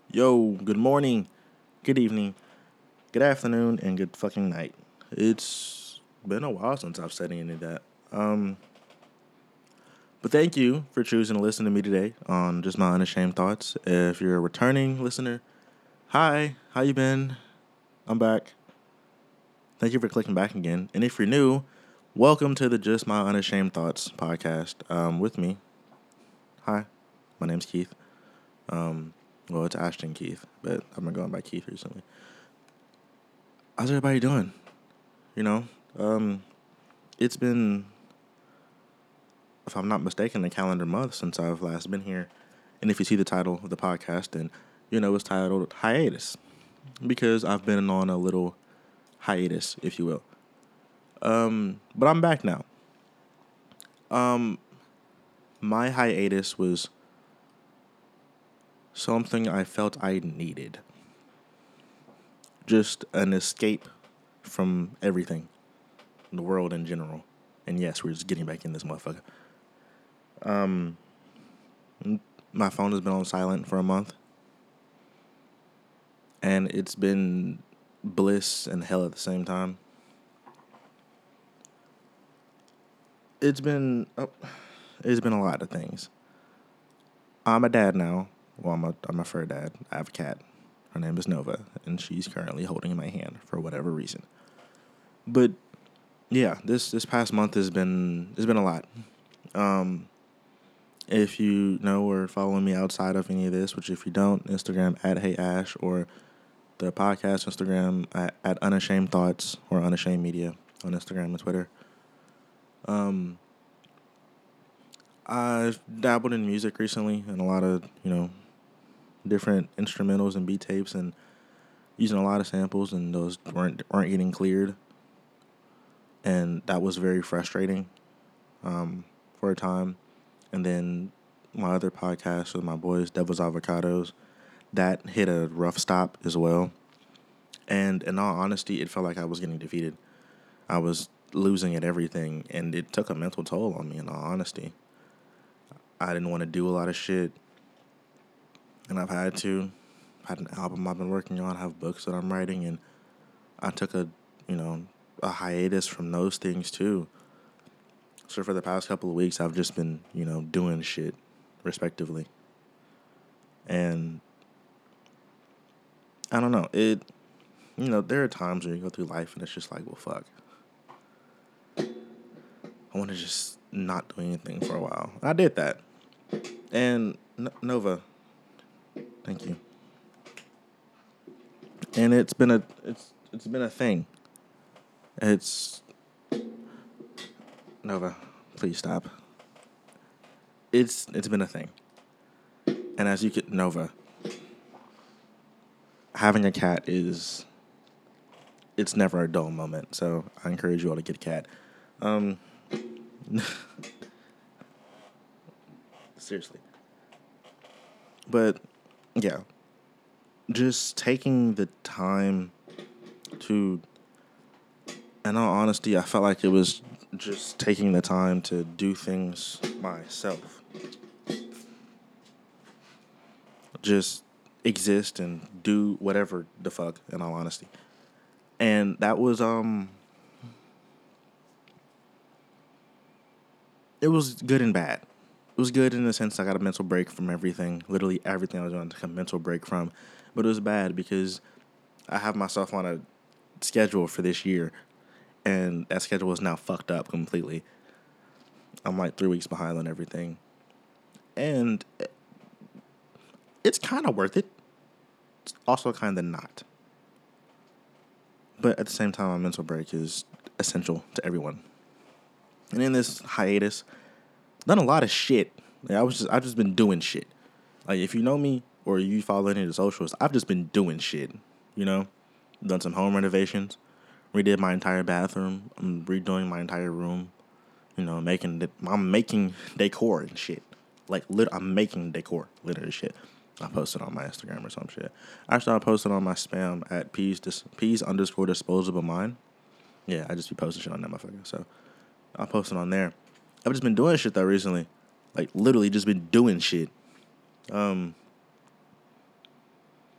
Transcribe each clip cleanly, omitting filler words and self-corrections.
Yo, good morning, good evening, good afternoon, and good fucking night. It's been a while since I've said any of that. But thank you for choosing to listen to me today on Just My Unashamed Thoughts. If you're a returning listener, hi, how you been? I'm back. Thank you for clicking back again. And if you're new, welcome to the Just My Unashamed Thoughts podcast with me. Hi, my name's Keith. Well, it's Ashton Keith, but I've been going by Keith recently. How's everybody doing? You know, um, it's been, if I'm not mistaken, a calendar month since I've last been here. And if you see the title of the podcast, then you know it's titled Hiatus because I've been on a little hiatus, if you will. But I'm back now. Um, my hiatus was something I felt I needed. Just an escape from everything, the world in general. And yes, we're just getting back in this motherfucker. Um, my phone has been on silent for a month. And it's been bliss and hell at the same time. It's been oh, it's been a lot of things. I'm a dad now. Well, I'm a fur dad. I have a cat. Her name is Nova, and she's currently holding my hand for whatever reason. But yeah, this past month has been a lot. Um, if you know or following me outside of any of this, which if you don't, Instagram at Hey Ash or the podcast Instagram at Unashamed Thoughts or Unashamed Media on Instagram and Twitter. Um, I've dabbled in music recently and a lot of, different instrumentals and beat tapes and using a lot of samples and those weren't getting cleared. And that was very frustrating for a time. And then my other podcast with my boys, Devil's Avocados, that hit a rough stop as well. And in all honesty, it felt like I was getting defeated. I was losing at everything, and it took a mental toll on me, in all honesty. I didn't want to do a lot of shit, and I've had to. I had an album I've been working on, I have books that I'm writing, and I took a hiatus from those things too. So for the past couple of weeks, I've just been, doing shit, respectively. And I don't know, there are times where you go through life and it's just like, well, fuck. I want to just not do anything for a while. I did that. And Nova, thank you. And it's been a thing. It's Nova, please stop. It's been a thing. And as you get Nova, having a cat it's never a dull moment. So I encourage you all to get a cat. Um Seriously. But yeah, just taking the time to, in all honesty, I felt like it was just taking the time to do things myself. Just exist and do whatever the fuck, in all honesty. And that was it was good and bad. It was good in the sense I got a mental break from everything. Literally everything I was doing, I took a mental break from. But it was bad because I have myself on a schedule for this year, and that schedule is now fucked up completely. I'm like 3 weeks behind on everything. And it's kind of worth it. It's also kind of not. But at the same time, my mental break is essential to everyone. And in this hiatus, done a lot of shit. Like I've just been doing shit. Like if you know me or you follow any of the socials, I've just been doing shit. You know, done some home renovations, redid my entire bathroom. I'm redoing my entire room. I'm making decor and shit. I'm making decor, literally shit. I posted on my Instagram or some shit. Actually, I posted on my spam at peas underscore disposable mind. Yeah, I just be posting shit on that motherfucker. So I posted on there. I've just been doing shit though recently. Like literally just been doing shit. Um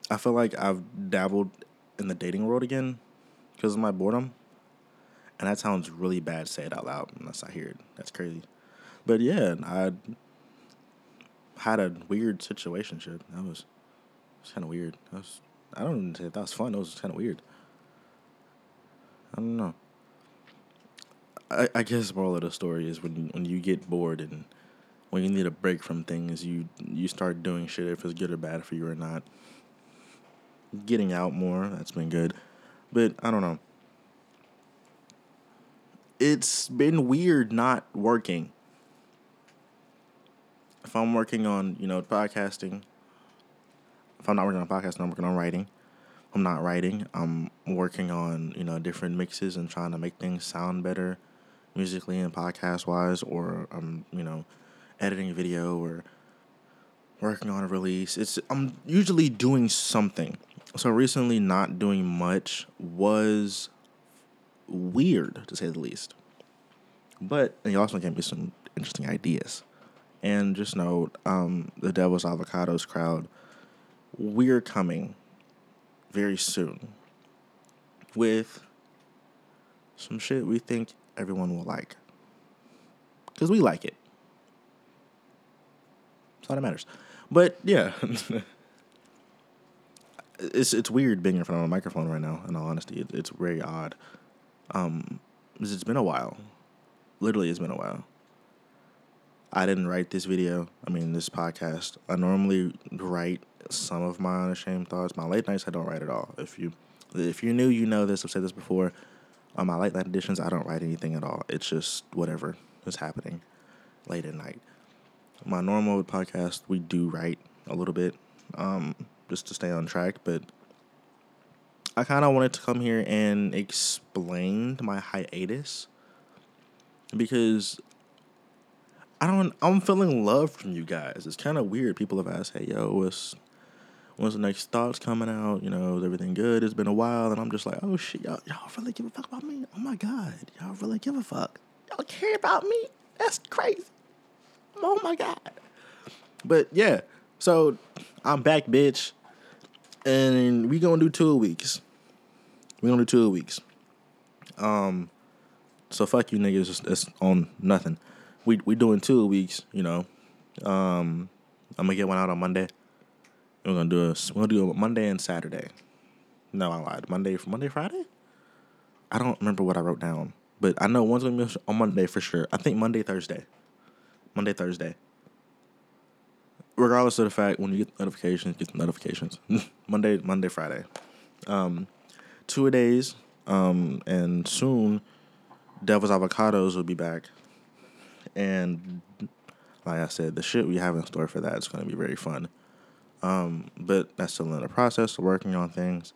I feel like I've dabbled in the dating world again because of my boredom. And that sounds really bad to say it out loud unless I hear it. That's crazy. But yeah, I had a weird situationship. That was kind of weird. I don't even say that was fun. It was kind of weird. I don't know. I guess the moral of the story is when you get bored and when you need a break from things, you start doing shit if it's good or bad for you or not. Getting out more, that's been good. But I don't know. It's been weird not working. If I'm working on, podcasting, if I'm not working on podcasting, I'm working on writing. I'm not writing. I'm working on, different mixes and trying to make things sound better musically and podcast wise, or I'm, editing a video or working on a release. I'm usually doing something. So recently not doing much was weird to say the least. But he also gave me some interesting ideas. And just know, the Devil's Avocados crowd, we're coming very soon with some shit we think everyone will like. Because we like it. That's all that matters. But, yeah. It's weird being in front of a microphone right now, in all honesty. It's very odd. It's been a while. Literally, it's been a while. I didn't write this this podcast. I normally write some of my unashamed thoughts. My late nights, I don't write at all. If you're new, you know this. I've said this before. On my late night editions, I don't write anything at all. It's just whatever is happening late at night. My normal podcast, we do write a little bit, just to stay on track. But I kind of wanted to come here and explain my hiatus because I'm feeling love from you guys. It's kind of weird. People have asked, hey, yo, when's the next thoughts coming out? Is everything good? It's been a while. And I'm just like, oh, shit, y'all really give a fuck about me? Oh, my God. Y'all really give a fuck? Y'all care about me? That's crazy. Oh, my God. But, yeah. So, I'm back, bitch. And we gonna do 2 weeks. So, fuck you niggas. It's on nothing. We doing 2 weeks, I'm gonna get one out on Monday. We're gonna do a Monday and Saturday. No, I lied. Monday, Friday? I don't remember what I wrote down, but I know one's gonna be on Monday for sure. I think Monday, Thursday. Regardless of the fact, when you get the notifications. Monday, Friday. 2 days. And soon, Devil's Avocados will be back. And like I said, the shit we have in store for that is going to be very fun. But that's still in the process of working on things.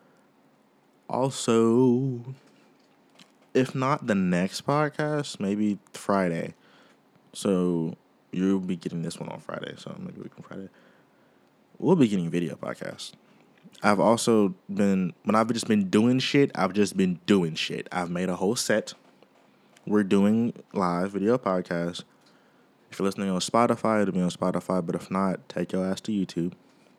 Also, if not the next podcast, maybe Friday. So you'll be getting this one on Friday. So maybe we can Friday. We'll be getting video podcasts. I've also been, when I've just been doing shit, I've made a whole set. We're doing live video podcasts. If you're listening on Spotify, it'll be on Spotify. But if not, take your ass to YouTube.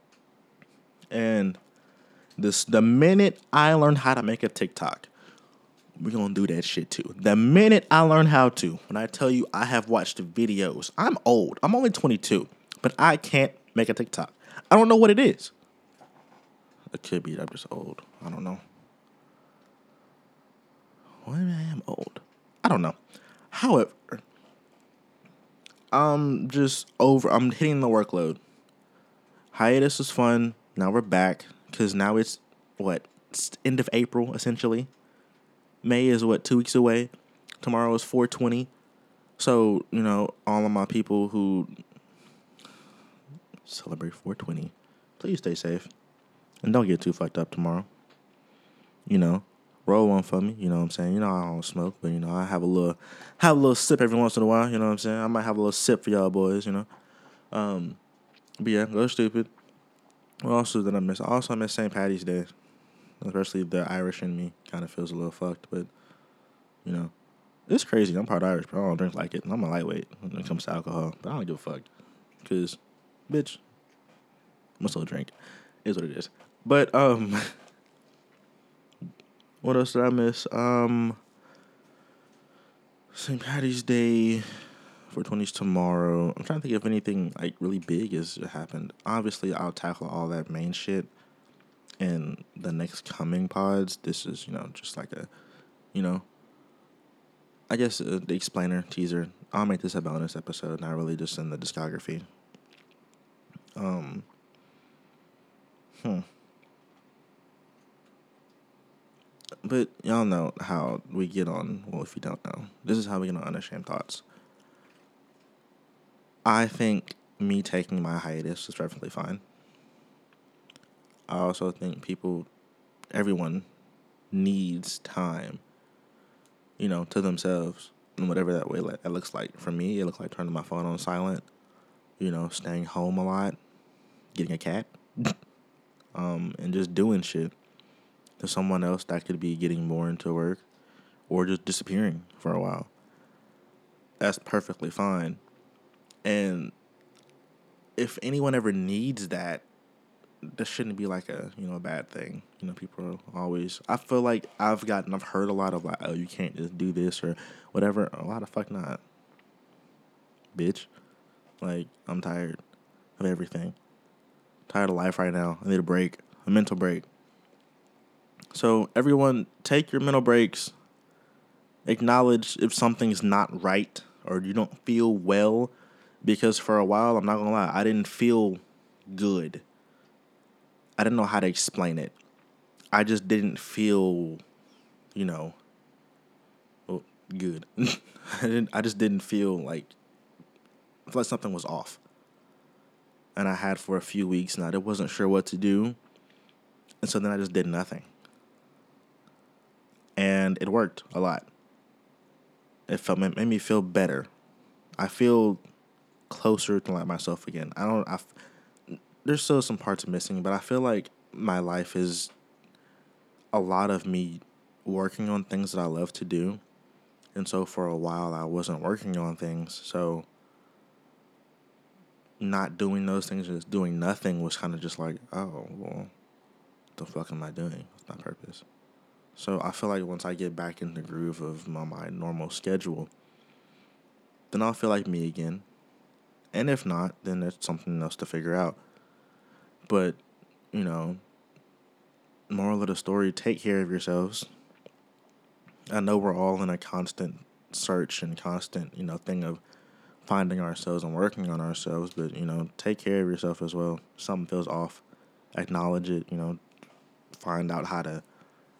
And the minute I learned how to make a TikTok, we're going to do that shit too. The minute I learn how to, when I tell you I have watched videos, I'm old. I'm only 22, but I can't make a TikTok. I don't know what it is. It could be I'm just old. I don't know. Well, maybe I am old. I don't know. However, I'm hitting the workload. Hiatus was fun. Now we're back. Because now it's end of April, essentially. May is 2 weeks away. Tomorrow is 4/20. So, all of my people who celebrate 4/20, please stay safe. And don't get too fucked up tomorrow. Roll one for me. You know what I'm saying? I don't smoke, but, I have a little sip every once in a while. You know what I'm saying? I might have a little sip for y'all boys, But yeah, go stupid. What else did I miss? I miss St. Patty's Day. Especially the Irish in me kind of feels a little fucked, but, it's crazy. I'm part Irish, but I don't drink like it. I'm a lightweight when it comes to alcohol, but I don't give a fuck. Because, bitch, I'm still drink. is what it is. But what else did I miss? St. Patty's Day. 420's tomorrow. I'm trying to think if anything like really big has happened. Obviously, I'll tackle all that main shit in the next coming pods. This is, just like a, you know, I guess the explainer teaser. I'll make this a bonus episode, not really just in the discography. Um, hmm. But y'all know how we get on. Well, if you don't know, this is how we get on Unashamed Thoughts. I think me taking my hiatus is perfectly fine. I also think everyone needs time, to themselves, and whatever that way that looks like. For me, it looks like turning my phone on silent, staying home a lot, getting a cat, and just doing shit. To someone else, that could be getting more into work or just disappearing for a while. That's perfectly fine. And if anyone ever needs that, this shouldn't be like a bad thing. People are always. I feel like I've heard a lot of like, oh, you can't just do this or whatever. A lot of fuck not, bitch. Like, I'm tired of everything. Tired of life right now. I need a break, a mental break. So everyone, take your mental breaks. Acknowledge if something's not right or you don't feel well, because for a while, I'm not gonna lie, I didn't feel good. I didn't know how to explain it. I just didn't feel, good. I just didn't feel like, I feel like something was off. And I had for a few weeks now. I wasn't sure what to do. And so then I just did nothing. And it worked a lot. It made me feel better. I feel closer to like myself again. There's still some parts missing, but I feel like my life is a lot of me working on things that I love to do. And so for a while I wasn't working on things. So not doing those things, just doing nothing was kind of just like, oh, well, what the fuck am I doing? What's my purpose? So I feel like once I get back in the groove of my normal schedule, then I'll feel like me again. And if not, then there's something else to figure out. But, moral of the story, take care of yourselves. I know we're all in a constant search and constant, thing of finding ourselves and working on ourselves. But, take care of yourself as well. If something feels off, acknowledge it, find out how to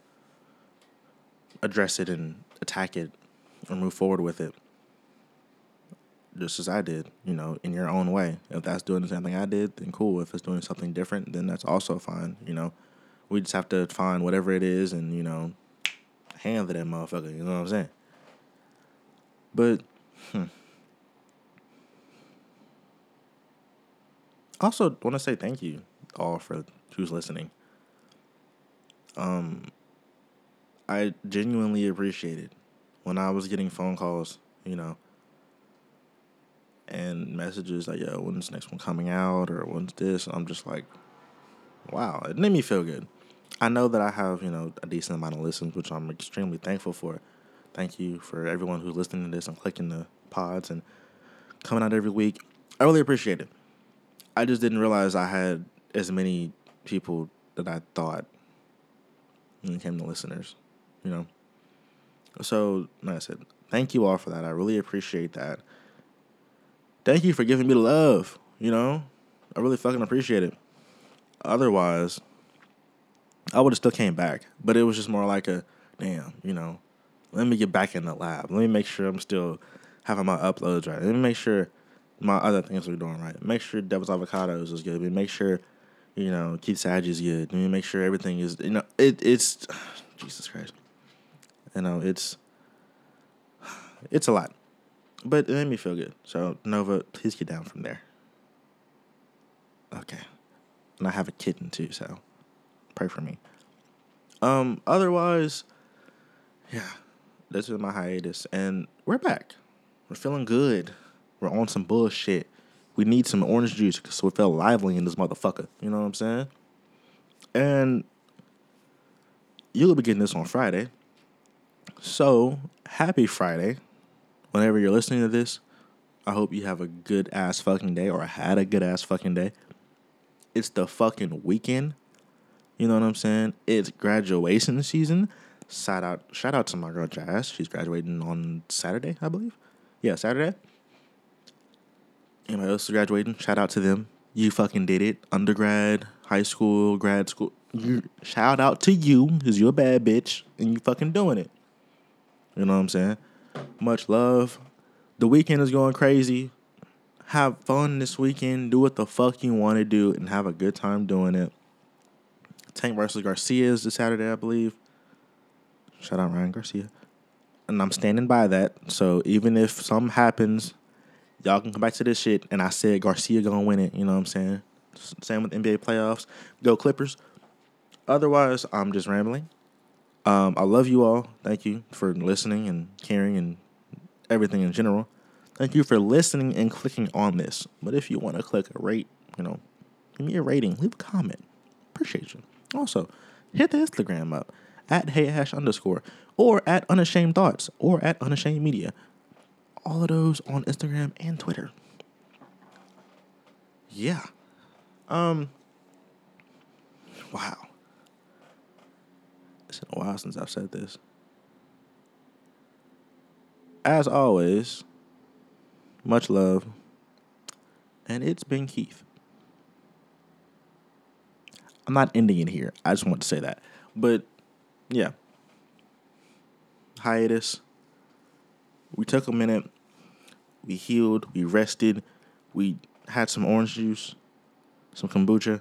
address it and attack it or move forward with it. Just as I did, in your own way. If that's doing the same thing I did, then cool. If it's doing something different, then that's also fine, We just have to find whatever it is and, handle that motherfucker, you know what I'm saying? But, also want to say thank you all for who's listening. I genuinely appreciate it. When I was getting phone calls, and messages like, yo, when's the next one coming out, or when's this? I'm just like, wow, it made me feel good. I know that I have, a decent amount of listens, which I'm extremely thankful for. Thank you for everyone who's listening to this and clicking the pods and coming out every week. I really appreciate it. I just didn't realize I had as many people that I thought when it came to listeners, So, like I said, thank you all for that. I really appreciate that. Thank you for giving me the love, I really fucking appreciate it. Otherwise, I would have still came back. But it was just more like a, damn, let me get back in the lab. Let me make sure I'm still having my uploads right. Let me make sure my other things are doing right. Make sure Devil's Avocados is good. Let me make sure, Keith Sage is good. Let me make sure everything is, it's, Jesus Christ. It's a lot. But it made me feel good. So, Nova, please get down from there. Okay. And I have a kitten, too, so pray for me. Otherwise, yeah, this is my hiatus. And we're back. We're feeling good. We're on some bullshit. We need some orange juice because we feel lively in this motherfucker. You know what I'm saying? And you'll be getting this on Friday. So, happy Friday. Whenever you're listening to this, I hope you have a good ass fucking day or had a good ass fucking day. It's the fucking weekend. You know what I'm saying? It's graduation season. Shout out to my girl Jazz. She's graduating on Saturday, I believe. Yeah, Saturday. Anybody else is graduating? Shout out to them. You fucking did it. Undergrad, high school, grad school. Shout out to you, because you're a bad bitch and you fucking doing it. You know what I'm saying? Much love. The weekend is going crazy. Have fun this weekend. Do what the fuck you want to do and have a good time doing it. Tank versus Garcia is this Saturday, I believe. Shout out Ryan Garcia. And I'm standing by that. So even if something happens, y'all can come back to this shit. And I said Garcia gonna win it. You know what I'm saying? Same with NBA playoffs. Go Clippers. Otherwise, I'm just rambling. I love you all. Thank you for listening and caring and everything in general. Thank you for listening and clicking on this. But if you want to click a rate, give me a rating. Leave a comment. Appreciate you. Also, hit the Instagram up at @HeyHash_ or at Unashamed Thoughts or at Unashamed Media. All of those on Instagram and Twitter. Yeah. Wow. It's been a while since I've said this. As always, much love. And it's been Keith. I'm not ending it here. I just want to say that. But, yeah. Hiatus. We took a minute. We healed. We rested. We had some orange juice. Some kombucha.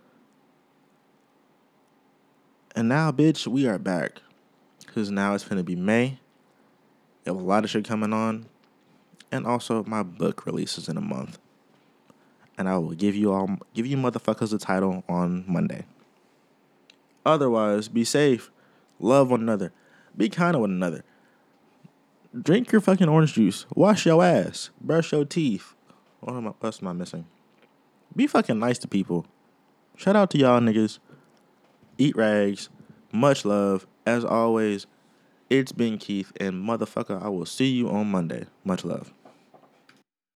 And now, bitch, we are back. Because now it's going to be May. We have a lot of shit coming on. And also, my book releases in a month. And I will give you motherfuckers the title on Monday. Otherwise, be safe. Love one another. Be kind to one another. Drink your fucking orange juice. Wash your ass. Brush your teeth. What else am I missing? Be fucking nice to people. Shout out to y'all niggas. Eat rags. Much love. As always, it's been Keith. And motherfucker, I will see you on Monday. Much love.